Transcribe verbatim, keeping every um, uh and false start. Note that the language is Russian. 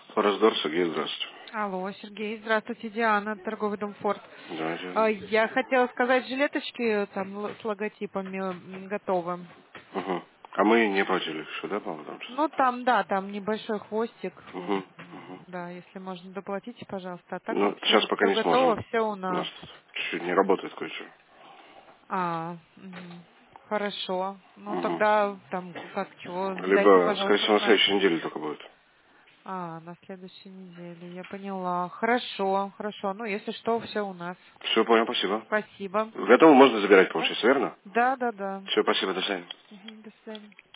Форсдор, Сергей, здравствуйте. Алло, Сергей, здравствуйте, Диана, торговый дом Форд. Да, А, Диана. Я хотела сказать, жилеточки там л- с логотипами м, готовы. Угу. А мы не платили еще, да, по-моему, там Ну, что-то? там, да, там небольшой хвостик. Угу. Угу. Да, если можно, доплатите, пожалуйста. А так Ну, сейчас все, пока все не готово, сможем. все у У нас. нас чуть-чуть не работает кое-что. А, мгм. Хорошо. Ну, Угу. тогда там, как, чего, дайте, Либо, скорее пожалуйста, всего, на знать. следующей неделе только будет. А, на следующей неделе, я поняла. Хорошо, хорошо. Ну, если что, все у нас. Все, понял, спасибо. Спасибо. Готово, можно забирать, Да? получается, верно? Да, да, да. Все, спасибо, до свидания. Мгм, до свидания.